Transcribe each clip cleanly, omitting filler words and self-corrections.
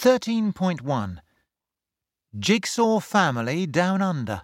13.1 Jigsaw Family Down Under.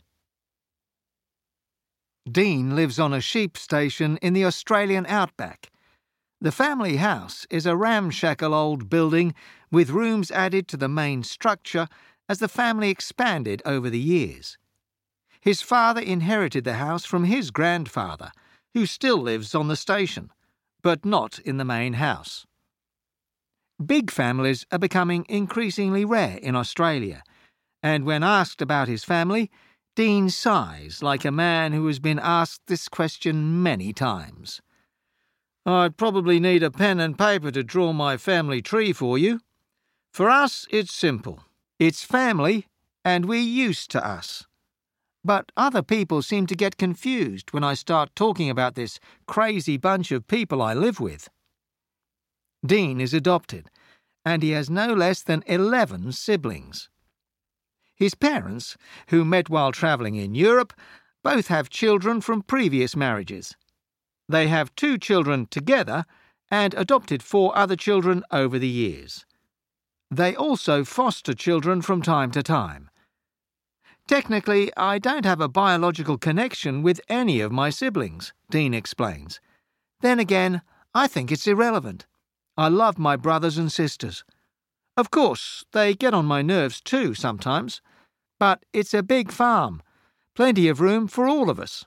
Dean lives on a sheep station in the Australian outback. The family house is a ramshackle old building with rooms added to the main structure as the family expanded over the years. His father inherited the house from his grandfather, who still lives on the station, but not in the main house. Big families are becoming increasingly rare in Australia, and when asked about his family, Dean sighs like a man who has been asked this question many times. "I'd probably need a pen and paper to draw my family tree for you. For us, it's simple. It's family, and we're used to us. But other people seem to get confused when I start talking about this crazy bunch of people I live with." Dean is adopted, and he has no less than 11 siblings. His parents, who met while travelling in Europe, both have children from previous marriages. They have 2 children together and adopted 4 other children over the years. They also foster children from time to time. "Technically, I don't have a biological connection with any of my siblings," Dean explains. "Then again, I think it's irrelevant. I love my brothers and sisters. Of course, they get on my nerves too sometimes, but it's a big farm, plenty of room for all of us."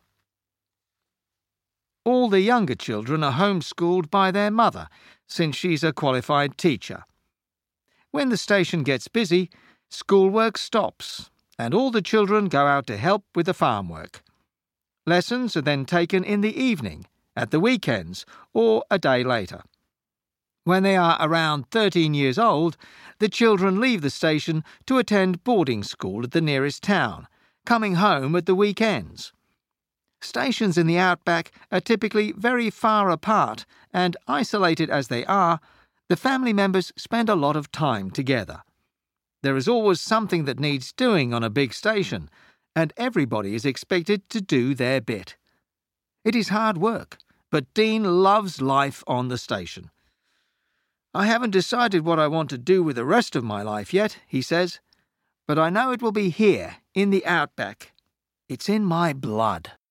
All the younger children are homeschooled by their mother, since she's a qualified teacher. When the station gets busy, schoolwork stops, and all the children go out to help with the farm work. Lessons are then taken in the evening, at the weekends, or a day later. When they are around 13 years old, the children leave the station to attend boarding school at the nearest town, coming home at the weekends. Stations in the outback are typically very far apart, and isolated as they are, the family members spend a lot of time together. There is always something that needs doing on a big station, and everybody is expected to do their bit. It is hard work, but Dean loves life on the station. "I haven't decided what I want to do with the rest of my life yet," he says, "but I know it will be here, in the outback. It's in my blood."